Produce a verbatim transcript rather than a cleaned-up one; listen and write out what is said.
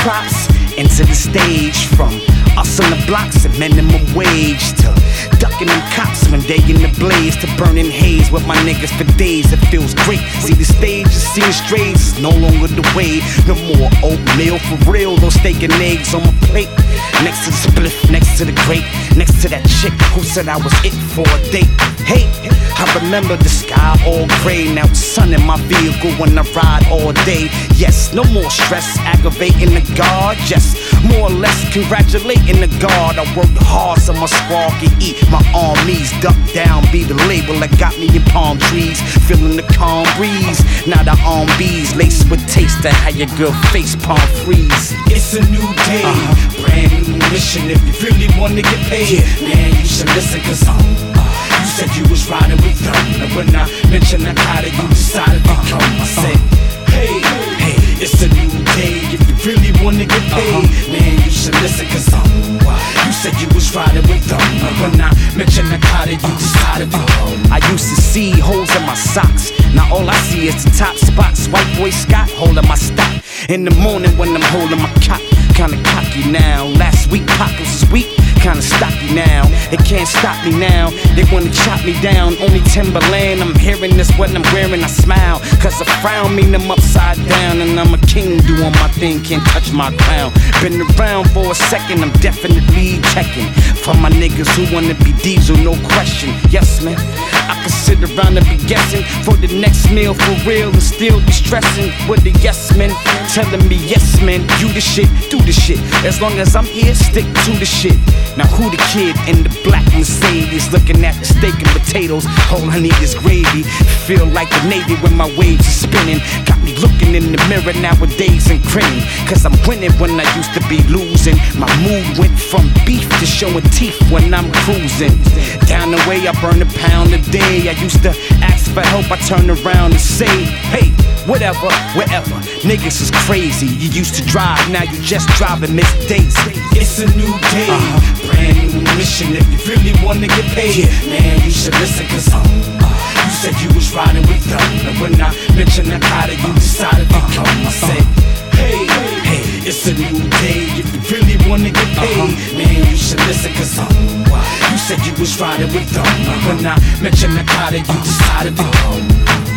props into the stage. From us on the blocks at minimum wage to ducking them cops when they in the blaze, to burning haze with my niggas for days. It feels great. See the stage is seeing strays, it's no longer the way. No more oatmeal for real, those steak and eggs on my plate. Next to the spliff, next to the grate, next to that chick who said I was it for a date. Hey, I remember the sky all gray, now it's sun in my vehicle when I ride all day. Yes, no more stress, aggravating the guard. Yes, more or less congratulating the guard. I worked hard so my squad can eat. My armies duck down, be the label that got me in palm trees, feeling the calm breeze. Now the arm bees laced with taste of how your girl face palm freeze. It's a new day, uh-huh. brand new mission. If you really wanna get paid, yeah. man, you should listen, cause um, uh, you said you was riding with them. And when I mentioned I got it, you decided to come. I said, hey, hey, it's a new day. If you really wanna get paid, uh-huh. man, you should listen, cause um, you said you was riding with them. And when I mentioned I got it, you decided to come. I used to see holes in my socks, now all I see is the top spots. White boy Scott holding my stock in the morning when I'm holding my cock. Kinda cocky now, last week pockets was weak, kinda stocky now. They can't stop me now, they wanna chop me down. Only Timberland, I'm hearing this when I'm wearing, I smile. Cause a frown mean I'm upside down, and I'm a king doing my thing, can't touch my crown. Been around for a second, I'm definitely checking for my niggas who wanna be diesel, no question. Yes man, I can sit around and be guessing for the next meal for real and still be stressing with the yes men telling me yes man, you the shit, do the shit. As long as I'm here, stick to the shit. Now who the kid in the black Mercedes looking at the steak and potatoes? All I need is gravy. Feel like the Navy when my waves are spinning. Got me looking in the mirror nowadays and grinning, cause I'm winning when I used to be losing. My mood went from beef to showing teeth when I'm cruising. Down the way I burn a pound a day. I used to ask for help, I turn around and say, hey, whatever, wherever. Niggas is crazy. You used to drive, now you just driving Miss Daisy. It's a new day, uh-huh. brand new mission. If you really wanna get paid, yeah. man, you should listen, cause um, uh, you said you was riding with them. And when I mentioned I got it, you decided to come. I said, hey, hey, it's a new day. If you really wanna get paid, uh-huh. man, you should listen, cause um, uh, you said you was riding with them. And when I mentioned I got it, you decided to come.